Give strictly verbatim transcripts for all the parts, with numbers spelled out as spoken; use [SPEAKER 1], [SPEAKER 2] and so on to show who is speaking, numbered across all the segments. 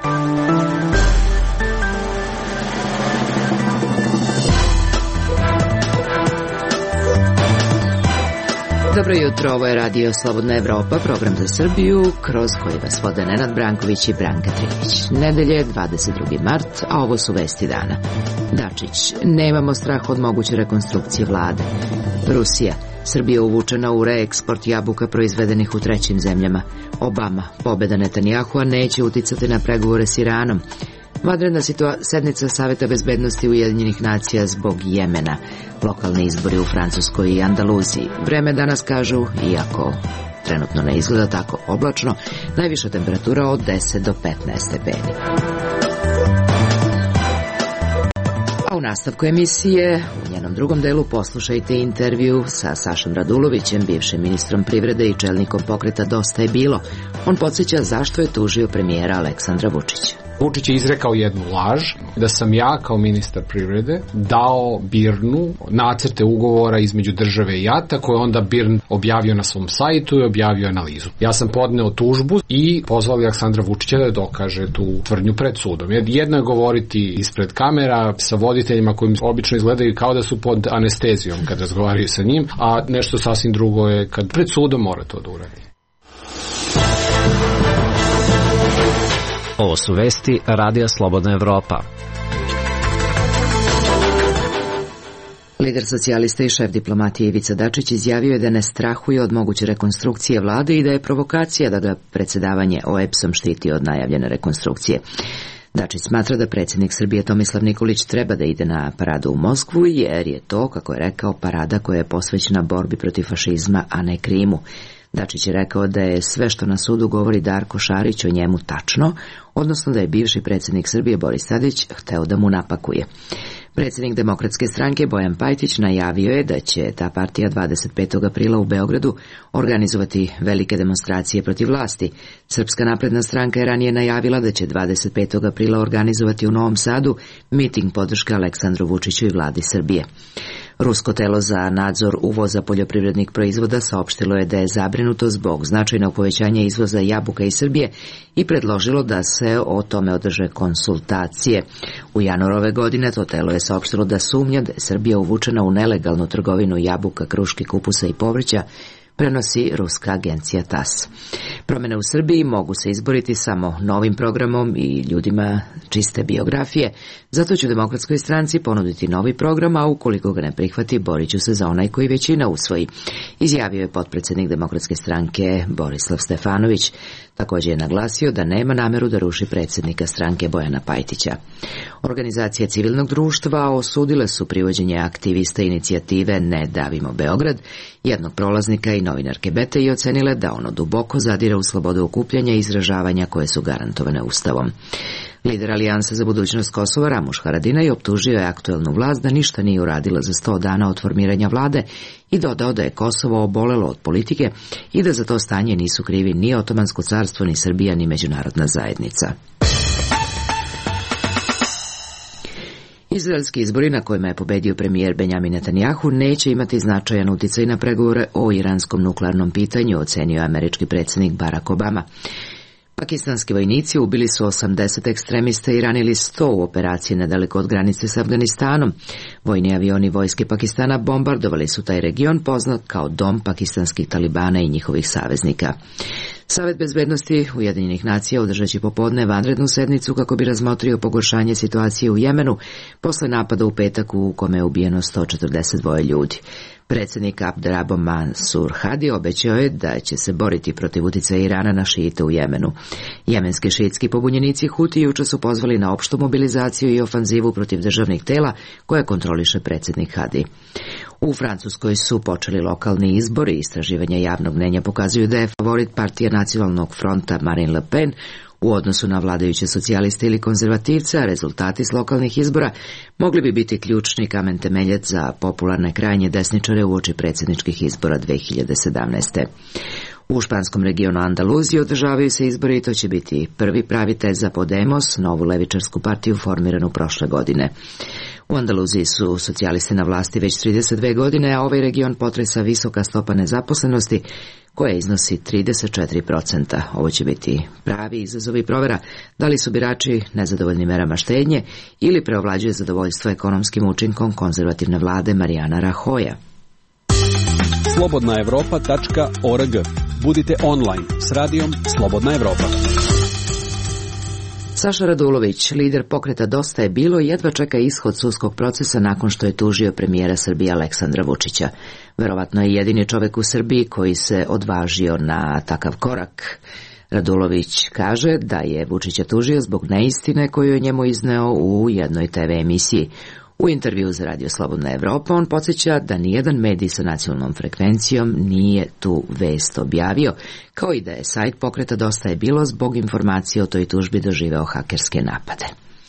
[SPEAKER 1] Dobro jutro, ovo je Radio Slobodna Evropa, program za Srbiju, kroz koji vas vode Nenad Branković i Branka Trinić. Nedelje, dvadeset drugi mart, a ovo su vesti dana. Dačić, nemamo strah od moguće rekonstrukcije vlade. Rusija, Srbija uvučena u reeksport jabuka proizvedenih u trećim zemljama. Obama, pobjeda Netanjahua neće uticati na pregovore s Iranom. Vanredna sednica Saveta bezbednosti Ujedinjenih nacija zbog Jemena. Lokalni izbori u Francuskoj i Andaluziji. Vreme danas, kažu, iako trenutno ne izgleda tako oblačno, najviša temperatura od deset do petnaest stepeni. A u nastavku emisije, u njenom drugom delu, poslušajte intervju sa Sašom Radulovićem, bivšim ministrom privrede i čelnikom pokreta Dosta je bilo. On podsjeća zašto je tužio premijera Aleksandra Vučića.
[SPEAKER 2] Vučić je izrekao jednu laž, da sam ja kao ministar privrede dao Birnu nacrte ugovora između države i Ata, koje onda Birn objavio na svom sajtu i objavio analizu. Ja sam podneo tužbu i pozvali Aleksandra Vučića da dokaže tu tvrdnju pred sudom. Jedno je govoriti ispred kamera sa voditeljima koji obično izgledaju kao da su pod anestezijom kad razgovaraju sa njim, a nešto sasvim drugo je kad pred sudom mora to da uradi.
[SPEAKER 3] Ovo su vesti Radija Slobodna Evropa.
[SPEAKER 1] Lider socijalista i šef diplomatije Ivica Dačić izjavio je da ne strahuje od moguće rekonstrukcije vlade i da je provokacija da ga predsjedavanje O E B S-om štiti od najavljene rekonstrukcije. Dačić smatra da predsjednik Srbije Tomislav Nikolić treba da ide na paradu u Moskvu, jer je to, kako je rekao, parada koja je posvećena borbi protiv fašizma, a ne Krimu. Dačić je rekao da je sve što na sudu govori Darko Šarić o njemu tačno, odnosno da je bivši predsjednik Srbije Boris Tadić hteo da mu napakuje. Predsjednik Demokratske stranke Bojan Pajtić najavio je da će ta partija dvadeset petog aprila u Beogradu organizovati velike demonstracije protiv vlasti. Srpska napredna stranka je ranije najavila da će dvadeset petog aprila organizovati u Novom Sadu miting podrške Aleksandru Vučiću i vladi Srbije. Rusko telo za nadzor uvoza poljoprivrednih proizvoda saopštilo je da je zabrinuto zbog značajnog povećanja izvoza jabuka iz Srbije i predložilo da se o tome održe konsultacije. U januaru ove godine to telo je saopštilo da sumnja da je Srbija uvučena u nelegalnu trgovinu jabuka, kruški, kupusa i povrća, prenosi ruska agencija T A S. Promene u Srbiji mogu se izboriti samo novim programom i ljudima čiste biografije, zato ću Demokratskoj stranci ponuditi novi program, a ukoliko ga ne prihvati, borit ću se za onaj koji većina usvoji, izjavio je potpredsjednik Demokratske stranke Borislav Stefanović. Također je naglasio da nema nameru da ruši predsjednika stranke Bojana Pajtića. Organizacije civilnog društva osudile su privođenje aktivista inicijative Ne davimo Beograd, jednog prolaznika i novinarke Bete, i ocenile da ono duboko zadire u slobodu okupljanja i izražavanja koje su garantovane Ustavom. Lider Alijanse za budućnost Kosova Ramuš Haradinaj optužio je aktuelnu vlast da ništa nije uradila za sto dana od formiranja vlade i dodao da je Kosovo obolelo od politike i da za to stanje nisu krivi ni Otomansko carstvo, ni Srbija, ni međunarodna zajednica. Izraelski izbori na kojima je pobedio premijer Benjamin Netanjahu neće imati značajan uticaj na pregovore o iranskom nuklearnom pitanju, ocenio američki predsjednik Barack Obama. Pakistanski vojnici ubili su osamdeset ekstremista i ranili sto u operaciji nedaleko od granice s Afganistanom. Vojni avioni vojske Pakistana bombardovali su taj region poznat kao dom pakistanskih talibana i njihovih saveznika. Savet bezbednosti Ujedinjenih nacija održat će popodne vanrednu sednicu kako bi razmotrio pogoršanje situacije u Jemenu posle napada u petak u kome je ubijeno sto četrdeset dva ljudi. Predsjednik Abderrabo Mansur Hadi obećao je da će se boriti protiv uticaja Irana na šijite u Jemenu. Jemenski šiitski pobunjenici Huti juče su pozvali na opštu mobilizaciju i ofanzivu protiv državnih tela koje kontroliše predsjednik Hadi. U Francuskoj su počeli lokalni izbori. Istraživanja javnog mnenja pokazuju da je favorit partija Nacionalnog fronta Marine Le Pen u odnosu na vladajuće socijaliste ili konzervativce, a rezultati s lokalnih izbora mogli bi biti ključni kamen temeljac za popularne krajnje desničare uoči predsjedničkih izbora dve hiljade sedamnaeste. U španskom regionu Andaluziji održavaju se izbori i to će biti prvi pravi test za Podemos, novu levičarsku partiju formiranu prošle godine. U Andaluziji su socijalisti na vlasti već trideset dve godine, a ovaj region potresa visoka stopa nezaposlenosti koja iznosi trideset četiri posto. Ovo će biti pravi izazov i provera da li su birači nezadovoljni merama štednje ili preovlađuje zadovoljstvo ekonomskim učinkom konzervativne vlade Mariana Rajoya.
[SPEAKER 4] slobodna evropa tačka org. Budite online s radijom Slobodna Evropa.
[SPEAKER 1] Saša Radulović, lider pokreta Dosta je bilo, jedva čeka ishod sudskog procesa nakon što je tužio premijera Srbije Aleksandra Vučića. Verovatno je jedini čovek u Srbiji koji se odvažio na takav korak. Radulović kaže da je Vučića tužio zbog neistine koju je njemu izneo u jednoj te ve emisiji. U intervju za Radio Slobodna Evropa on podsjeća da nijedan medij sa nacionalnom frekvencijom nije tu vest objavio, kao i da je sajt pokreta Dosta je bilo zbog informacije o toj tužbi doživeo hakerske napade.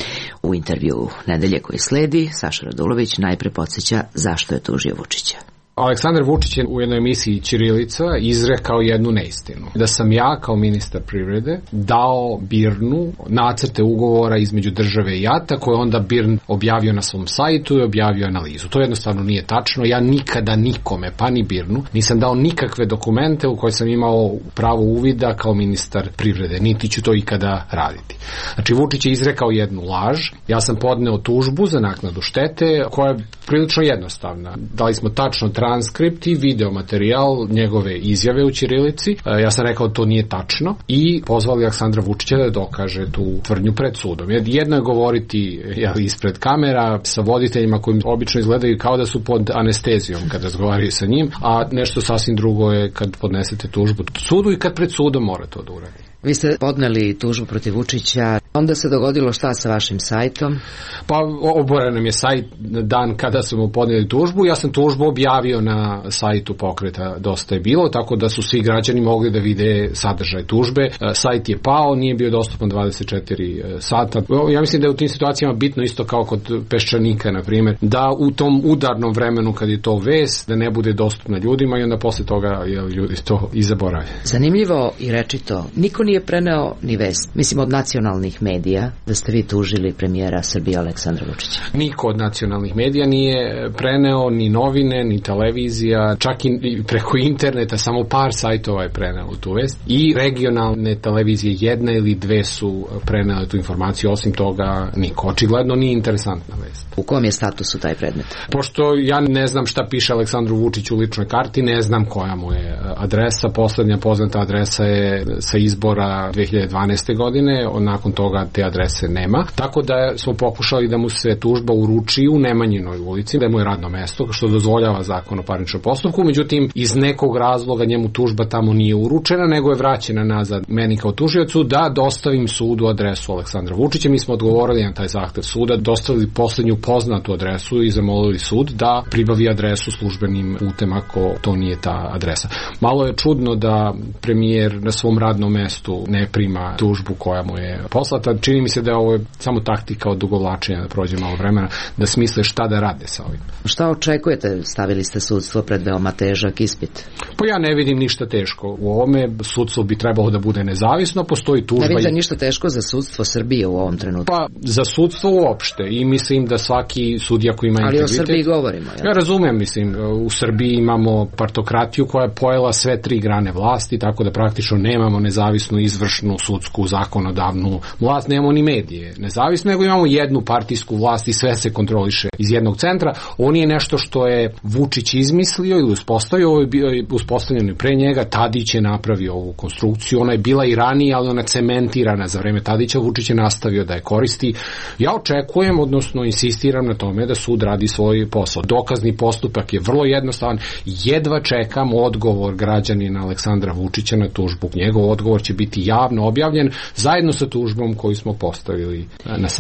[SPEAKER 1] U intervju nedelje koji sledi, Saša Radulović najpre podsjeća zašto je tužio Vučića.
[SPEAKER 2] Aleksandar Vučić je u jednoj emisiji Ćirilica izrekao jednu neistinu. Da sam ja kao ministar privrede dao BIRN-u nacrte ugovora između države i jata koje onda BIRN objavio na svom sajtu i objavio analizu. To jednostavno nije tačno. Ja nikada nikome, pa ni BIRN-u, nisam dao nikakve dokumente u koje sam imao pravo uvida kao ministar privrede. Niti ću to ikada raditi. Znači, Vučić je izrekao jednu laž. Ja sam podneo tužbu za naknadu štete koja je prilično jednostavna. Dali smo tačno transkript i video materijal njegove izjave u ćirilici. Ja sam rekao da to nije tačno i pozvali Aleksandra Vučića da dokaže tu tvrdnju pred sudom. Jedno je govoriti jel, ispred kamera sa voditeljima koji obično izgledaju kao da su pod anestezijom kad razgovaraju sa njim, a nešto sasvim drugo je kad podnesete tužbu sudu i kad pred sudom mora to da uradi.
[SPEAKER 1] Vi ste podneli tužbu protiv Vučića, onda se dogodilo šta sa vašim sajtom?
[SPEAKER 2] Pa oboren nam je sajt dan kada smo podneli tužbu. Ja sam tužbu objavio na sajtu pokreta Dosta je bilo, tako da su svi građani mogli da vide sadržaj tužbe. Sajt je pao, nije bio dostupan dvadeset četiri sata. Ja mislim da je u tim situacijama bitno isto kao kod Peščanika, na primjer, da u tom udarnom vremenu kad je to vest, da ne bude dostupna ljudima i onda posle toga jel, ljudi to i zaboravljaju.
[SPEAKER 1] Zanimljivo i rečito, niko nije preneo ni vest, mislim od nacionalnih medija, da ste vi tužili premijera Srbije Aleksandra Vučića.
[SPEAKER 2] Niko od nacionalnih medija nije preneo, ni novine, ni televizija, čak i preko interneta, samo par sajtova je preneo tu vest. I regionalne televizije, jedna ili dve su prenele tu informaciju, osim toga niko. Očigledno nije interesantna vest.
[SPEAKER 1] U kom je statusu taj predmet?
[SPEAKER 2] Pošto ja ne znam šta piše Aleksandru Vučiću u ličnoj karti, ne znam koja mu je adresa. Poslednja poznata adresa je sa izbora dve hiljade dvanaeste. godine, nakon toga te adrese nema. Tako da smo pokušali da mu se tužba uruči u Nemanjinoj ulici, da mu je radno mesto, što dozvoljava zakon o parničnom postupku, međutim iz nekog razloga njemu tužba tamo nije uručena, nego je vraćena nazad meni kao tužiocu da dostavim sudu adresu Aleksandra Vučića. Mi smo odgovorili na taj zahtev suda, dostavili poslednju poznatu adresu i zamolili sud da pribavi adresu službenim putem ako to nije ta adresa. Malo je čudno da premijer na svom radnom mestu ne prima tužbu koja mu je poslata. Čini mi se da je ovo samo taktika od dugovlačenja, da prođe malo vremena, da smisle šta da rade sa ovim.
[SPEAKER 1] Šta očekujete? Stavili ste sudstvo pred veoma težak ispit.
[SPEAKER 2] Pa ja ne vidim ništa teško u ovome. Sudstvo bi trebalo da bude nezavisno, postoji tužba.
[SPEAKER 1] Ne vidite ništa teško za sudstvo Srbije u ovom trenutku?
[SPEAKER 2] Pa za sudstvo uopšte i mislim da svaki sudija koji ima integritet...
[SPEAKER 1] Ali o Srbiji govorimo. Ja,
[SPEAKER 2] ja razumem, mislim, u Srbiji imamo partokratiju koja je pojela sve tri grane vlasti, tako da praktično nemamo nezavisnu izvršnu, sudsku, zakonodavnu vlast, nemamo ni medije nezavisno, nego imamo jednu partijsku vlast i sve se kontroliše iz jednog centra. On je nešto što je Vučić izmislio ili uspostavio, ovo je bio uspostavljeno pre njega, Tadić je napravio ovu konstrukciju, ona je bila i ranije, ali ona cementirana za vreme Tadića, Vučić je nastavio da je koristi. Ja očekujem, odnosno insistiram na tome da sud radi svoj posao. Dokazni postupak je vrlo jednostavan, jedva čekam odgovor građanina Aleksandra Vučića na tužbu. Njegov odgovor će biti javno objavljen zajedno sa tužbom koju smo postavili na sajtu.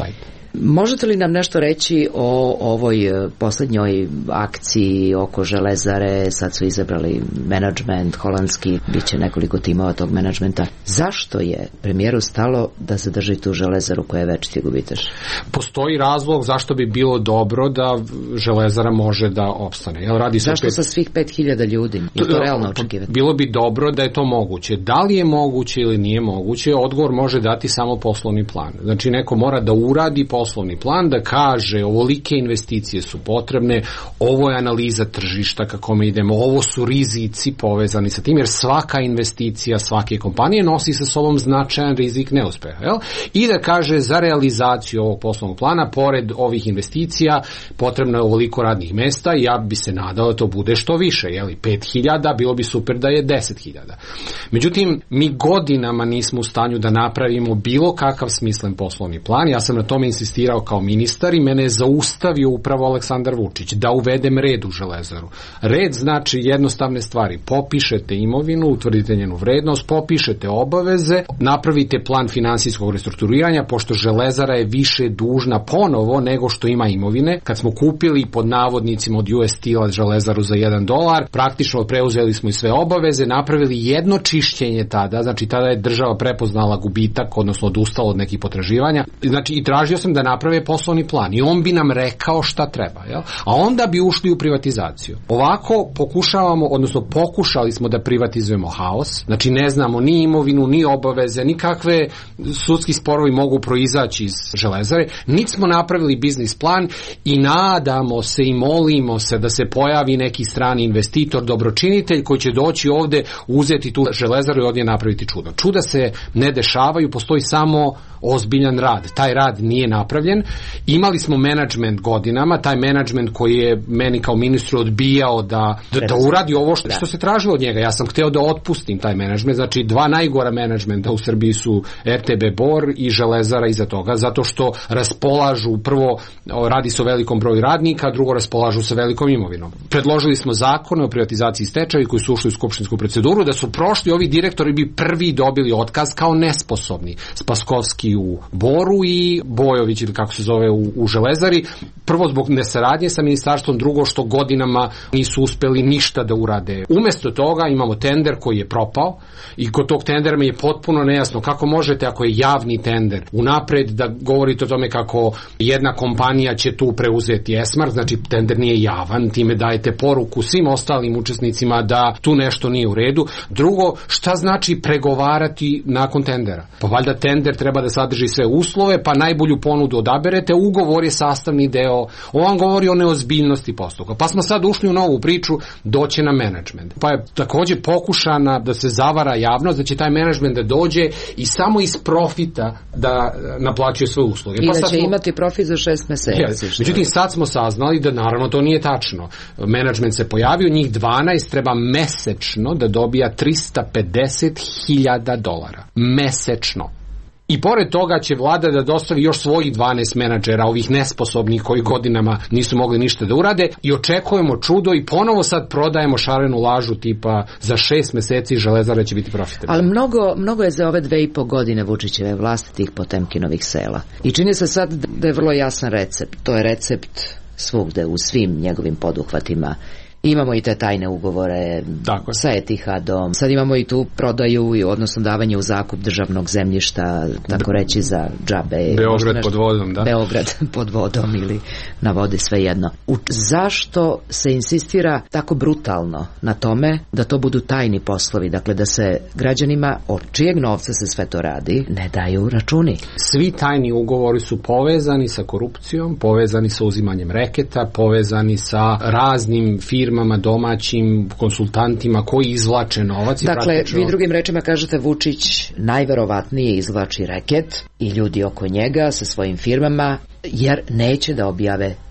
[SPEAKER 1] Možete li nam nešto reći o ovoj poslednjoj akciji oko Železare? Sad su izabrali menadžment holandski, bit će nekoliko timova tog menadžmenta. Zašto je premijeru stalo da zadrži tu Železaru koja je večiti gubitaš?
[SPEAKER 2] Postoji razlog zašto bi bilo dobro da Železara može da opstane. Jel, radi
[SPEAKER 1] zašto pet... sa svih pet hiljada ljudi? Je to realno očekivati?
[SPEAKER 2] Bilo bi dobro da je to moguće. Da li je moguće ili nije moguće, odgovor može dati samo poslovni plan. Znači neko mora da uradi poslovni plan, da kaže ovolike investicije su potrebne, ovo je analiza tržišta kako mi idemo, ovo su rizici povezani sa tim, jer svaka investicija svake kompanije nosi sa sobom značajan rizik neuspeha. Jel? I da kaže za realizaciju ovog poslovnog plana, pored ovih investicija, potrebno je ovoliko radnih mesta i ja bi se nadao da to bude što više. Jel? pet hiljada, bilo bi super da je deset hiljada. Međutim, mi godinama nismo u stanju da napravimo bilo kakav smislen poslovni plan. Ja sam na tome insistirao kao ministar i mene je zaustavio upravo Aleksandar Vučić da uvedem red u Železaru. Red znači jednostavne stvari. Popišete imovinu, utvrdite njenu vrednost, popišete obaveze, napravite plan finansijskog restrukturiranja, pošto Železara je više dužna ponovo nego što ima imovine. Kad smo kupili pod navodnicima od U S Steel Železaru za jedan dolar, praktično preuzeli smo i sve obaveze, napravili jedno čišćenje tada, znači tada je država prepoznala gubitak, odnosno odustala od nekih potraživanja. Znači i tražio sam da naprave poslovni plan i on bi nam rekao šta treba, jel? A onda bi ušli u privatizaciju. Ovako pokušavamo, odnosno pokušali smo da privatizujemo haos, znači ne znamo ni imovinu, ni obaveze, ni kakve sudski sporovi mogu proizaći iz Železare, niti smo napravili biznis plan i nadamo se i molimo se da se pojavi neki strani investitor, dobročinitelj koji će doći ovde, uzeti tu Železaru i ovdje napraviti čudo. Čuda se ne dešavaju, postoji samo ozbiljan rad. Taj rad nije napravljen. Imali smo menadžment godinama, taj menadžment koji je meni kao ministru odbijao da, da, da uradi ovo što, što se tražilo od njega. Ja sam hteo da otpustim taj menadžment. Znači dva najgora menadžmenta u Srbiji su R T B Bor i Železara iza toga, zato što raspolažu, prvo radi se o velikom broju radnika, drugo raspolažu sa velikom imovinom. Predložili smo zakone o privatizaciji i stečaju koji su ušli u skupštinsku proceduru, da su prošli ovi direktori bi prvi dobili otkaz kao nesposobni. Spaskovski u Boru i Bojović ili kako se zove u, u Železari. Prvo zbog nesaradnje sa ministarstvom, drugo što godinama nisu uspeli ništa da urade. Umesto toga imamo tender koji je propao i kod tog tendera mi je potpuno nejasno kako možete, ako je javni tender, unapred da govorite o tome kako jedna kompanija će tu preuzeti Esmark, znači tender nije javan, time dajete poruku svim ostalim učesnicima da tu nešto nije u redu. Drugo, šta znači pregovarati nakon tendera? Pa valjda tender treba da sadrži sve uslove, pa najbolju ponudu odaberete, ugovor je sastavni deo, on vam govori o neozbiljnosti postupka. Pa smo sad ušli u novu priču, doće na menadžment. Pa je također pokušana da se zavara javnost, da će taj menadžment da dođe i samo iz profita da naplaćuje sve usluge.
[SPEAKER 1] I
[SPEAKER 2] pa
[SPEAKER 1] da će
[SPEAKER 2] smo...
[SPEAKER 1] imati profit za šest meseci.
[SPEAKER 2] Ja, međutim, sad smo saznali da naravno to nije tačno. Menadžment se pojavio, njih dvanaest treba mesečno da dobija trista pedeset hiljada dolara. Mesečno. I pored toga će vlada da dostavi još svojih dvanaest menadžera, ovih nesposobnih koji godinama nisu mogli ništa da urade, i očekujemo čudo i ponovo sad prodajemo šarenu lažu tipa za šest meseci Železara će biti profitabilna.
[SPEAKER 1] Ali mnogo, mnogo je za ove dve i po godine Vučićeve vlasti tih Potemkinovih sela. I čini se sad da je vrlo jasan recept. To je recept svugde, u svim njegovim poduhvatima. Imamo i te tajne ugovore
[SPEAKER 2] Tako.
[SPEAKER 1] sa Etihadom. Sad imamo i tu prodaju i odnosno davanje u zakup državnog zemljišta, tako reći za džabe.
[SPEAKER 2] Beograd nešto, pod vodom, da.
[SPEAKER 1] Beograd pod vodom ili na vodi, svejedno. U, zašto se insistira tako brutalno na tome da to budu tajni poslovi, dakle da se građanima, od čijeg novca se sve to radi, ne daju računi?
[SPEAKER 2] Svi tajni ugovori su povezani sa korupcijom, povezani sa uzimanjem reketa, povezani sa raznim firmama, domaćim konsultantima koji izvlače novac.
[SPEAKER 1] Dakle,
[SPEAKER 2] praktično...
[SPEAKER 1] vi drugim rečima kažete Vučić najverovatnije izvlači reket i ljudi oko njega sa svojim firmama, jer neće da objave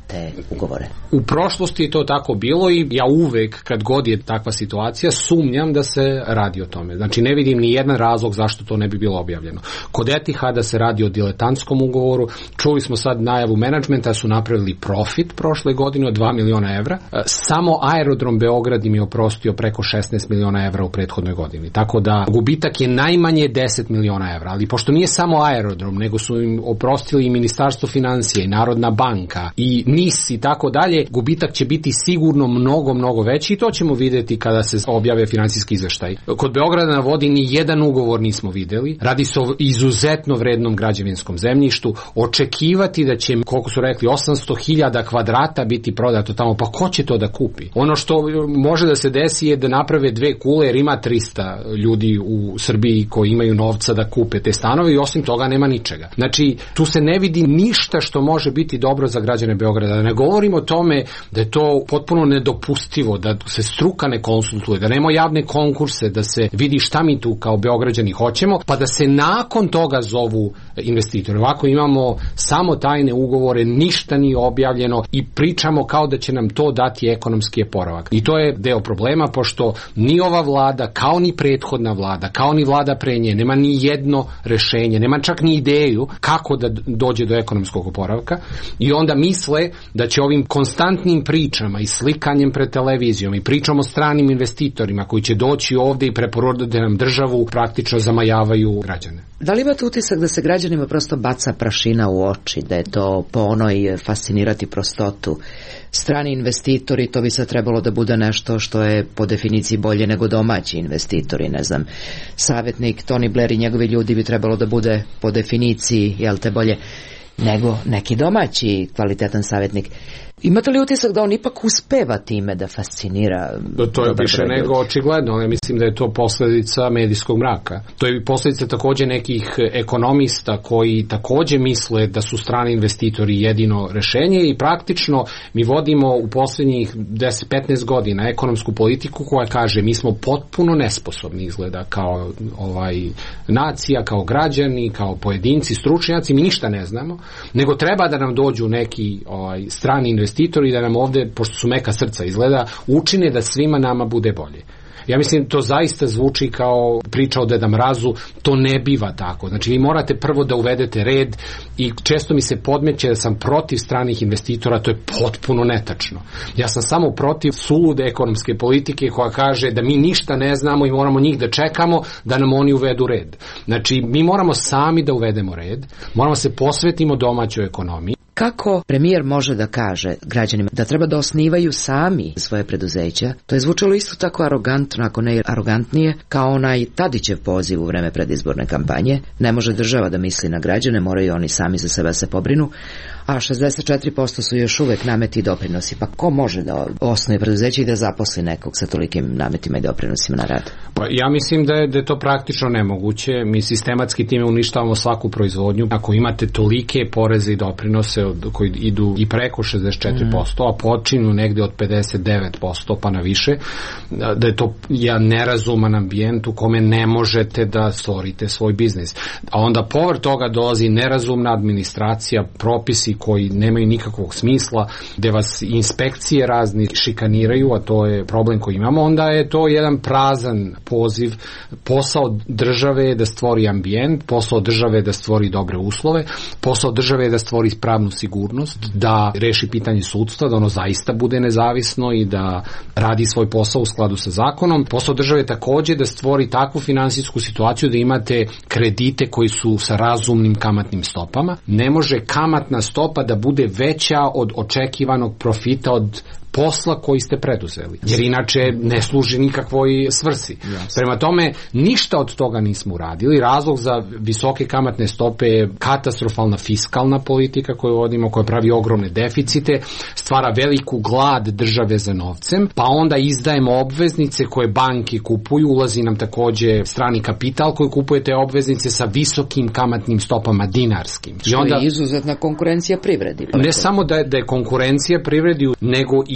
[SPEAKER 1] te ugovore?
[SPEAKER 2] U prošlosti je to tako bilo i ja uvek kad god je takva situacija sumnjam da se radi o tome. Znači ne vidim ni jedan razlog zašto to ne bi bilo objavljeno. Kod Etihada se radi o diletantskom ugovoru. Čuli smo sad najavu menadžmenta, su napravili profit prošle godine od dva miliona evra. Samo aerodrom Beograd im je oprostio preko šesnaest miliona evra u prethodnoj godini. Tako da gubitak je najmanje deset miliona evra. Ali pošto nije samo aerodrom, nego su im oprostili i Ministarstvo financija i Narodna banka i N I S i tako dalje, gubitak će biti sigurno mnogo, mnogo veći i to ćemo vidjeti kada se objave finansijski izveštaj. Kod Beograda na vodi ni jedan ugovor nismo videli. Radi se o izuzetno vrednom građevinskom zemljištu. Očekivati da će, koliko su rekli, osamsto hiljada kvadrata biti prodato tamo, pa ko će to da kupi? Ono što može da se desi je da naprave dve kule, jer ima trista ljudi u Srbiji koji imaju novca da kupe te stanove i osim toga nema ničega. Znači, tu se ne vidi ništa što može biti dobro za građane Beograda. Ne govorimo o tome da je to potpuno nedopustivo, da se struka ne konsultuje, da nema javne konkurse, da se vidi šta mi tu kao Beograđani hoćemo, pa da se nakon toga zovu investitori. Ovako imamo samo tajne ugovore, ništa nije objavljeno i pričamo kao da će nam to dati ekonomski oporavak. I to je deo problema, pošto ni ova vlada, kao ni prethodna vlada, kao ni vlada pre nje, nema ni jedno rešenje, nema čak ni ideju kako da dođe do ekonomskog oporavka i onda misle da će ovim konstantnim pričama i slikanjem pred televizijom i pričom o stranim investitorima koji će doći ovde i preporoditi nam državu, praktično zamajavaju građane.
[SPEAKER 1] Da li imate utisak da se građanima prosto baca prašina u oči, da je to po onoj fascinirati prostotu? Strani investitori, to bi sad trebalo da bude nešto što je po definiciji bolje nego domaći investitori, ne znam, savjetnik Tony Blair i njegovi ljudi bi trebalo da bude po definiciji, jel te, bolje nego neki domaći kvalitetan savjetnik. Imate li utisak da on ipak uspeva time da fascinira?
[SPEAKER 2] To je više nego očigledno, ali mislim da je to posledica medijskog mraka. To je posljedica takođe nekih ekonomista koji takođe misle da su strani investitori jedino rešenje i praktično mi vodimo u posljednjih deset do petnaest godina ekonomsku politiku koja kaže mi smo potpuno nesposobni izgleda kao ovaj nacija, kao građani, kao pojedinci, stručnjaci, mi ništa ne znamo, nego treba da nam dođu neki ovaj, strani investitori investitori da nam ovde, pošto su meka srca izgleda, učine da svima nama bude bolje. Ja mislim to zaista zvuči kao priča o Deda Mrazu, to ne biva tako. Znači vi morate prvo da uvedete red i često mi se podmeće da sam protiv stranih investitora, to je potpuno netačno. Ja sam samo protiv sulude ekonomske politike koja kaže da mi ništa ne znamo i moramo njih da čekamo da nam oni uvedu red. Znači mi moramo sami da uvedemo red, moramo se posvetimo domaćoj ekonomiji.
[SPEAKER 1] Kako premijer može da kaže građanima da treba da osnivaju sami svoje preduzeća? To je zvučalo isto tako arogantno, ako ne arogantnije, kao onaj Tadićev poziv u vreme predizborne kampanje. Ne može država da misli na građane, moraju oni sami za sebe se pobrinu, a šezdeset četiri posto su još uvek nameti i doprinosi. Pa ko može da osnuje preduzeće i da zaposli nekog sa tolikim nametima i doprinosima na rad?
[SPEAKER 2] Pa ja mislim da je, da je to praktično nemoguće. Mi sistematski time uništavamo svaku proizvodnju. Ako imate tolike poreze i doprinose od, koji idu i preko šezdeset četiri posto, mm. a počinju negde od pedeset devet posto pa na više, da je to jedan nerazuman ambijent u kome ne možete da stvorite svoj biznis. A onda povrh toga dolazi nerazumna administracija, propisi koji nemaju nikakvog smisla, gde vas inspekcije razni šikaniraju, a to je problem koji imamo, onda je to jedan prazan poziv. Posao države je da stvori ambijent, posao države je da stvori dobre uslove, posao države je da stvori pravnu sigurnost, da reši pitanje sudstva, da ono zaista bude nezavisno i da radi svoj posao u skladu sa zakonom. Posao države je takođe da stvori takvu finansijsku situaciju da imate kredite koji su sa razumnim kamatnim stopama. Ne može kamatna stopa da bude veća od očekivanog profita od posla koji ste preduzeli, jer inače ne služi nikakvoj svrsi. Yes. Prema tome, ništa od toga nismo uradili. Razlog za visoke kamatne stope je katastrofalna fiskalna politika koju vodimo, koja pravi ogromne deficite, stvara veliku glad države za novcem, pa onda izdajemo obveznice koje banke kupuju, ulazi nam takođe strani kapital koji kupuje te obveznice sa visokim kamatnim stopama dinarskim.
[SPEAKER 1] Što I onda, je izuzetna konkurencija privredi.
[SPEAKER 2] Ne samo da je, da je konkurencija privredi, nego i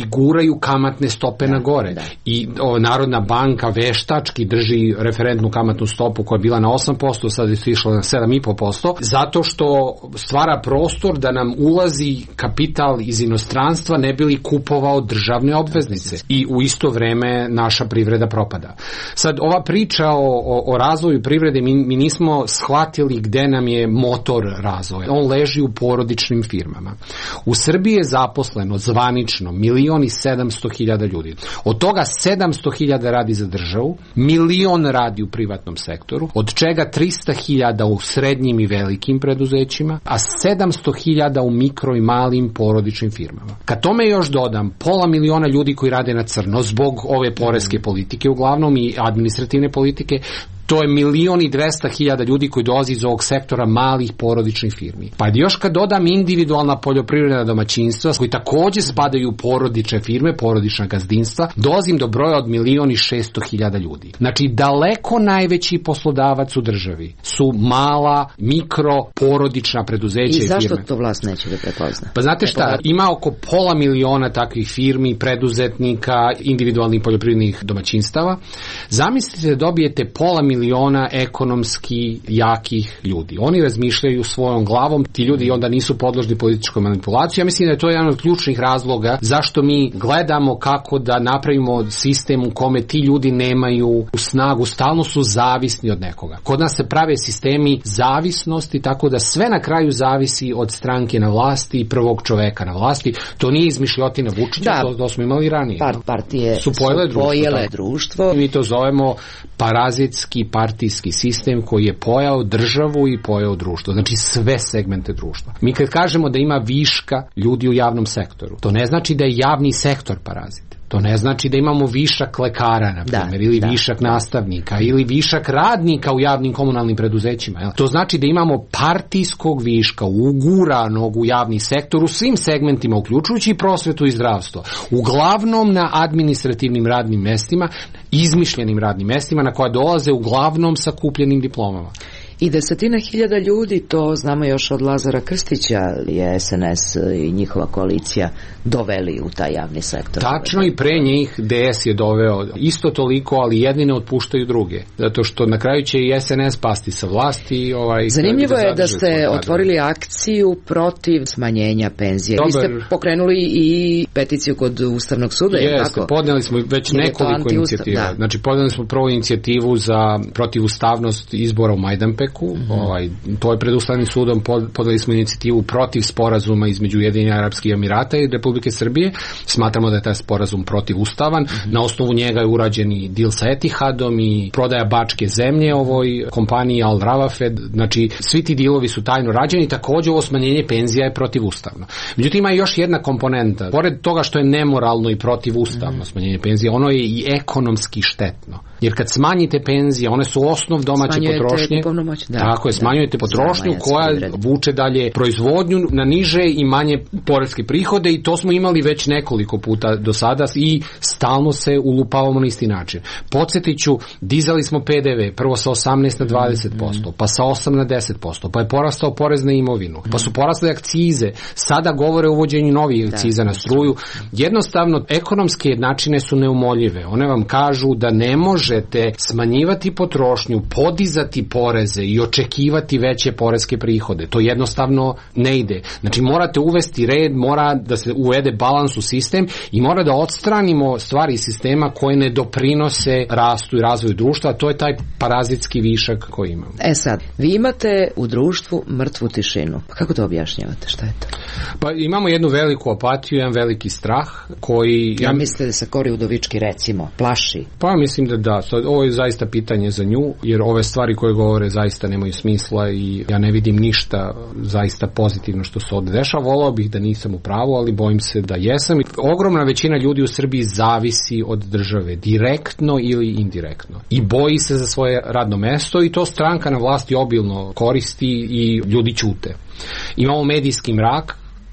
[SPEAKER 2] i guraju kamatne stope
[SPEAKER 1] da,
[SPEAKER 2] na gore.
[SPEAKER 1] Da.
[SPEAKER 2] I o, Narodna banka veštački drži referentnu kamatnu stopu koja je bila na osam posto, sad je išla na sedam i po posto, zato što stvara prostor da nam ulazi kapital iz inostranstva ne bi li kupovao državne obveznice. I u isto vreme naša privreda propada. Sad, ova priča o, o, o razvoju privrede, mi, mi nismo shvatili gde nam je motor razvoja. On leži u porodičnim firmama. U Srbiji je zaposleno zvanično milion i sedamsto hiljada ljudi. Od toga sedamsto hiljada radi za državu, milion radi u privatnom sektoru, od čega trista hiljada u srednjim i velikim preduzećima, a sedamsto hiljada u mikro i malim porodičnim firmama. Kad tome još dodam pola miliona ljudi koji rade na crno zbog ove poreske politike uglavnom i administrativne politike, to je milion i dvesta hiljada ljudi koji dolazi iz ovog sektora malih porodičnih firmi. Pa još kad dodam individualna poljoprivredna domaćinstva koji također spadaju u porodične firme, porodična gazdinstva, dolazim do broja od milion i šesto hiljada ljudi. Znači daleko najveći poslodavac u državi su mala, mikro, porodična preduzeća i firme.
[SPEAKER 1] I zašto to vlast neće da prepozna?
[SPEAKER 2] Pa znate šta, ima oko pola miliona takvih firmi, preduzetnika, individualnih poljoprivrednih domaćinstava. Zamislite da dobijete pola miliona ekonomski jakih ljudi. Oni razmišljaju svojom glavom, ti ljudi onda nisu podložni političkoj manipulaciji. Ja mislim da je to jedan od ključnih razloga zašto mi gledamo kako da napravimo sistem u kome ti ljudi nemaju snagu, stalno su zavisni od nekoga. Kod nas se prave sistemi zavisnosti, tako da sve na kraju zavisi od stranke na vlasti i prvog čoveka na vlasti. To nije izmišljotina Vučića,
[SPEAKER 1] da,
[SPEAKER 2] to, to smo imali ranije.
[SPEAKER 1] Par, partije
[SPEAKER 2] su pojele
[SPEAKER 1] su pojele društvo.
[SPEAKER 2] društvo. Mi to zovemo parazitski partijski sistem koji je pojao državu i pojao društvo. Znači sve segmente društva. Mi kad kažemo da ima viška ljudi u javnom sektoru, to ne znači da je javni sektor parazit. To ne znači da imamo višak lekara, na primjer, da, ili da. višak nastavnika, ili višak radnika u javnim komunalnim preduzećima. Jel? To znači da imamo partijskog viška uguranog u javni sektor u svim segmentima, uključujući i prosvetu i zdravstvo. Uglavnom na administrativnim radnim mestima, izmišljenim radnim mestima na koja dolaze uglavnom sa kupljenim diplomama.
[SPEAKER 1] I desetina hiljada ljudi, to znamo još od Lazara Krstića, je S N S i njihova koalicija doveli u taj javni sektor.
[SPEAKER 2] Tačno, i pre njih D S je doveo isto toliko, ali jedni ne otpuštaju druge. Zato što na kraju će i S N S pasti sa vlasti. Ovaj,
[SPEAKER 1] Zanimljivo je da ste otvorili akciju protiv smanjenja penzije. Dobar. Vi ste pokrenuli i peticiju kod Ustavnog suda, je
[SPEAKER 2] Jeste,
[SPEAKER 1] tako?
[SPEAKER 2] podneli smo već Jer nekoliko inicijativa. Da. Znači, podneli smo prvu inicijativu za protivustavnost izbora u Majdanpeku. Mm-hmm. Ovaj, to je pred Ustavnim sudom, podali smo inicijativu protiv sporazuma između Ujedinjenih Arapskih Emirata i Republike Srbije. Smatramo da je taj sporazum protivustavan. Mm-hmm. Na osnovu njega je urađen i deal sa Etihadom i prodaja bačke zemlje ovoj kompaniji Al Rawafed. Znači, svi ti dealovi su tajno rađeni. Također ovo smanjenje penzija je protivustavno. Međutim, ima još jedna komponenta. Pored toga što je nemoralno i protivustavno mm-hmm. smanjenje penzija, ono je i ekonomski štetno. Jer kad smanjite penzije, one su osnov domaće
[SPEAKER 1] Smanjujete
[SPEAKER 2] potrošnje.
[SPEAKER 1] Da,
[SPEAKER 2] tako je, smanjujete da, potrošnju koja vuče dalje proizvodnju na niže i manje poreske prihode i to smo imali već nekoliko puta do sada i stalno se ulupavamo na isti način. Podsjetit ću, dizali smo P D V prvo sa osamnaest na dvadeset posto, mm. pa sa osam na deset posto, pa je porastao porez na imovinu, mm. pa su porasle akcize, sada govore o uvođenju novih akciza na struju. Jednostavno, ekonomske jednačine su neumoljive. One vam kažu da ne možete smanjivati potrošnju, podizati poreze i očekivati veće poreske prihode. To jednostavno ne ide. Znači morate uvesti red, mora da se uvede balans u sistem i mora da odstranimo stvari iz sistema koje ne doprinose rastu i razvoju društva, a to je taj parazitski višak koji imamo.
[SPEAKER 1] E sad, vi imate u društvu mrtvu tišinu. Kako to objašnjavate? Šta je to?
[SPEAKER 2] Pa imamo jednu veliku apatiju, jedan veliki strah koji...
[SPEAKER 1] Ja, ja mislite da se Kori Udovički recimo plaši?
[SPEAKER 2] Pa mislim da da. Ovo je zaista pitanje za nju, jer ove stvari koje govore zaista nemaju smisla i ja ne vidim ništa zaista pozitivno što se ovdje dešava. Volao bih da nisam u pravu, ali bojim se da jesam. Ogromna većina ljudi u Srbiji zavisi od države, direktno ili indirektno. I boji se za svoje radno mesto i to stranka na vlasti obilno koristi i ljudi ćute. Imamo medijski mrak,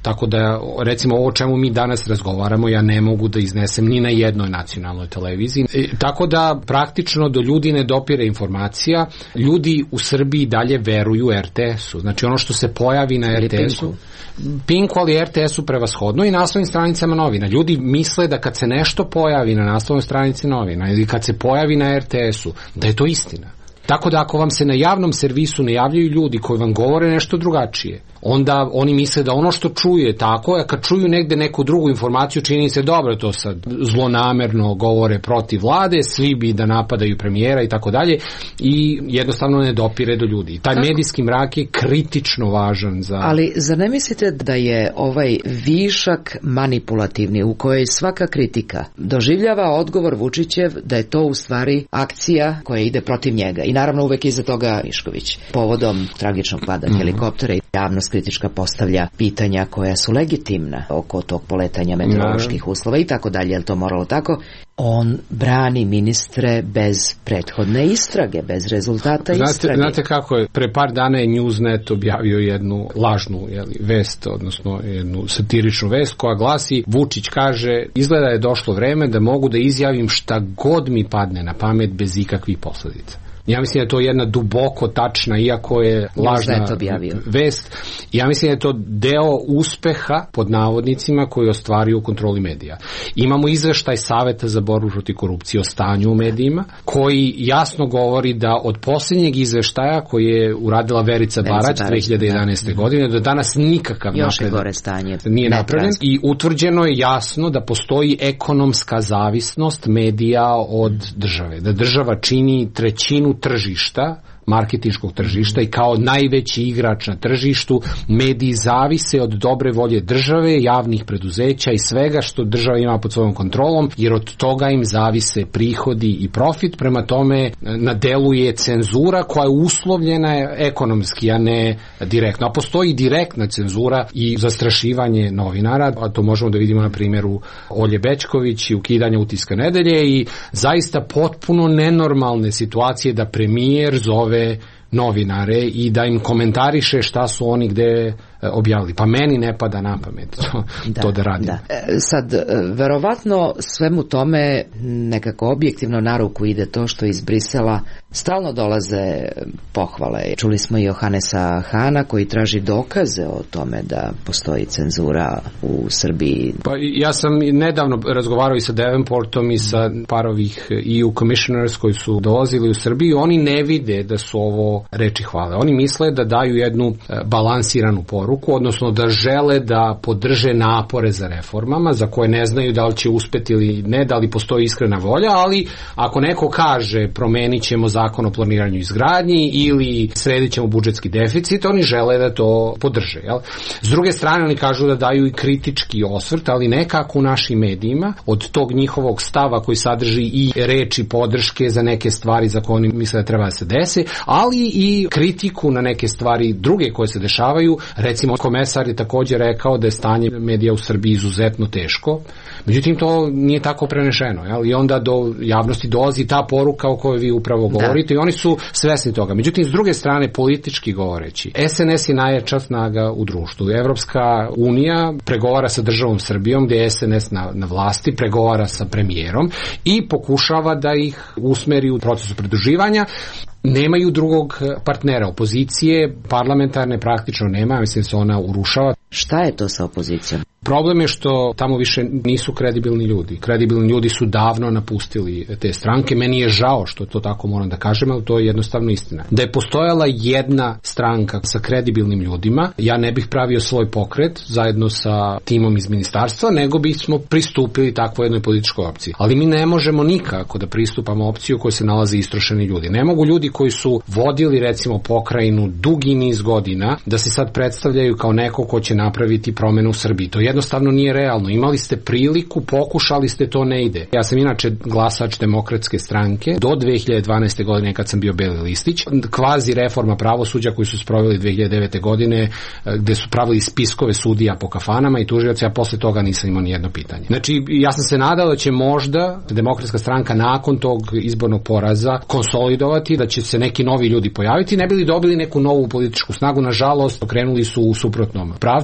[SPEAKER 2] Tako da, recimo, ovo o čemu mi danas razgovaramo, ja ne mogu da iznesem ni na jednoj nacionalnoj televiziji. E, tako da, praktično, do ljudi ne dopire informacija. Ljudi u Srbiji dalje veruju er te esu. Znači, ono što se pojavi na er te esu, Pinku, ali er te esu prevashodno i naslovnim stranicama novina. Ljudi misle da kad se nešto pojavi na naslovnoj stranici novina ili kad se pojavi na er te esu, da je to istina. Tako da ako vam se na javnom servisu ne javljaju ljudi koji vam govore nešto drugačije, onda oni misle da ono što čuju je tako, a kad čuju negde neku drugu informaciju, čini se dobro, to sad zlonamerno govore protiv vlade, svi bi da napadaju premijera i tako dalje, i jednostavno ne dopire do ljudi. I taj tako. Medijski mrak je kritično važan za...
[SPEAKER 1] Ali zar ne mislite da je ovaj višak manipulativni u kojoj svaka kritika doživljava odgovor Vučićev da je to u stvari akcija koja ide protiv njega? I naravno uvek iza toga Mišković. Povodom tragičnog pada mm-hmm. helikoptera i javnost kritička postavlja pitanja koja su legitimna oko tog poletanja meteoroloških uslova i tako dalje, je li to moralo tako? On brani ministre bez prethodne istrage, bez rezultata
[SPEAKER 2] znate,
[SPEAKER 1] istrage.
[SPEAKER 2] Znate kako je? Pre par dana je Newsnet objavio jednu lažnu jeli, vest, odnosno jednu satiričnu vest koja glasi: Vučić kaže, izgleda je došlo vreme da mogu da izjavim šta god mi padne na pamet bez ikakvih posledica. Ja mislim da je to jedna duboko tačna, iako je lažna vest. Ja mislim da je to deo uspeha, pod navodnicima, koji ostvaruju u kontroli medija. Imamo izveštaj Saveta za borbu protiv korupcije o stanju u medijima, koji jasno govori da od posljednjeg izveštaja koji je uradila Verica Barać dve hiljade jedanaeste. Da. godine, do danas nikakav napredak nije napravljen i utvrđeno je jasno da postoji ekonomska zavisnost medija od države. Da država čini trećinu tržišta, marketinškog tržišta, i kao najveći igrač na tržištu mediji zavise od dobre volje države, javnih preduzeća i svega što država ima pod svojom kontrolom, jer od toga im zavise prihodi i profit. Prema tome na delu je cenzura koja je uslovljena ekonomski, a ne direktno. A postoji direktna cenzura i zastrašivanje novinara, a to možemo da vidimo na primjeru Olje Bećković i ukidanja Utiska nedelje i zaista potpuno nenormalne situacije da premijer zove novinare i da im komentariše šta su oni gde objavili. Pa meni ne pada na pamet to da, to da radim. Da.
[SPEAKER 1] Sad, verovatno svemu tome nekako objektivno na ruku ide to što iz Brisela stalno dolaze pohvale. Čuli smo i Johanesa Hana koji traži dokaze o tome da postoji cenzura u Srbiji.
[SPEAKER 2] Pa ja sam nedavno razgovarao i sa Davenportom i sa par ovih E U commissioners koji su dolazili u Srbiju. Oni ne vide da su ovo reči hvale. Oni misle da daju jednu balansiranu poruku, odnosno da žele da podrže napore za reformama, za koje ne znaju da li će uspeti ili ne, da li postoji iskrena volja, ali ako neko kaže promenit ćemo zakon o planiranju izgradnji ili sredit ćemo budžetski deficit, oni žele da to podrže. Jel? S druge strane, oni kažu da daju i kritički osvrt, ali nekako u našim medijima, od tog njihovog stava koji sadrži i reči podrške za neke stvari za koje oni misle da treba da se desi, ali i kritiku na neke stvari druge koje se dešavaju. Recimo, komesar je također rekao da je stanje medija u Srbiji izuzetno teško, međutim to nije tako prenešeno, jel? I onda do javnosti dolazi ta poruka o kojoj vi upravo govorite, da. I oni su svesni toga. Međutim, s druge strane, politički govoreći, es en es je najjača snaga u društvu. Evropska unija pregovara sa državom Srbijom, gdje je es en es na, na vlasti, pregovara sa premijerom i pokušava da ih usmeri u procesu pridruživanja. Nemaju drugog partnera. Opozicije parlamentarne praktično nema, mislim se ona urušava.
[SPEAKER 1] Šta je to sa opozicijom?
[SPEAKER 2] Problem je što tamo više nisu kredibilni ljudi. Kredibilni ljudi su davno napustili te stranke. Meni je žao što to tako moram da kažem, ali to je jednostavno istina. Da je postojala jedna stranka sa kredibilnim ljudima, ja ne bih pravio svoj pokret zajedno sa timom iz ministarstva, nego bismo pristupili takvoj jednoj političkoj opciji. Ali mi ne možemo nikako da pristupamo opciju u kojoj se nalaze istrošeni ljudi. Ne mogu ljudi koji su vodili recimo pokrajinu dugi niz godina da se sad predstavljaju kao neko ko će napraviti promenu u Srbiji. To jednostavno nije realno. Imali ste priliku, pokušali ste, to ne ide. Ja sam inače glasač Demokratske stranke do dve hiljade dvanaeste. godine kad sam bio beli listić. Kvazi reforma pravosuđa koju su sproveli dve hiljade devete. godine gde su pravili spiskove sudija po kafanama i tužioca, ja posle toga nisam imao ni jedno pitanje. Znači, ja sam se nadao da će možda Demokratska stranka nakon tog izbornog poraza konsolidovati, da će se neki novi ljudi pojaviti, ne bili dobili neku novu političku snagu. Nažalost, okrenuli su u suprotnom pravcu.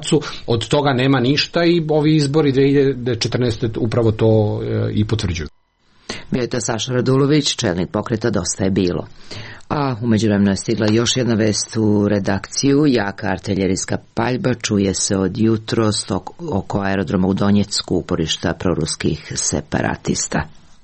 [SPEAKER 2] marcu, od toga nema ništa i ovi izbori dve hiljade četrnaeste. upravo to i potvrđuju.
[SPEAKER 1] Bio je to Saša Radulović, čelnik pokreta Dosta je bilo. A u međuvremenu je stigla još jedna vest u redakciju. Jaka artiljerijska paljba čuje se od jutros oko aerodroma u Donjecku, uporišta proruskih separatista.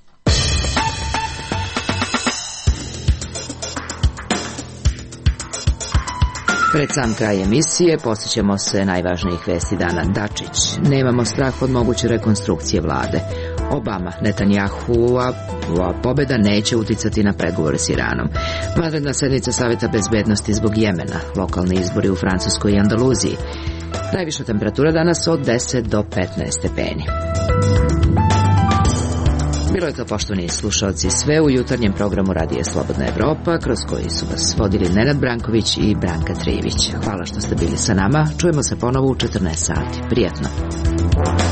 [SPEAKER 1] Pred sam kraj emisije posjećamo se najvažnijih vesti dana. Dačić: nemamo strah od moguće rekonstrukcije vlade. Obama: Netanjahua pobjeda neće uticati na pregovore s Iranom. Vanredna sednica Saveta bezbednosti zbog Jemena. Lokalni izbori u Francuskoj i Andaluziji. Najviša temperatura danas od deset do petnaest stepeni. Bilo je to, poštovani slušalci, sve u jutarnjem programu Radija Slobodna Evropa, kroz koji su vas vodili Nenad Branković i Branka Trijević. Hvala što ste bili sa nama. Čujemo se ponovo u četrnaest sati. Prijetno.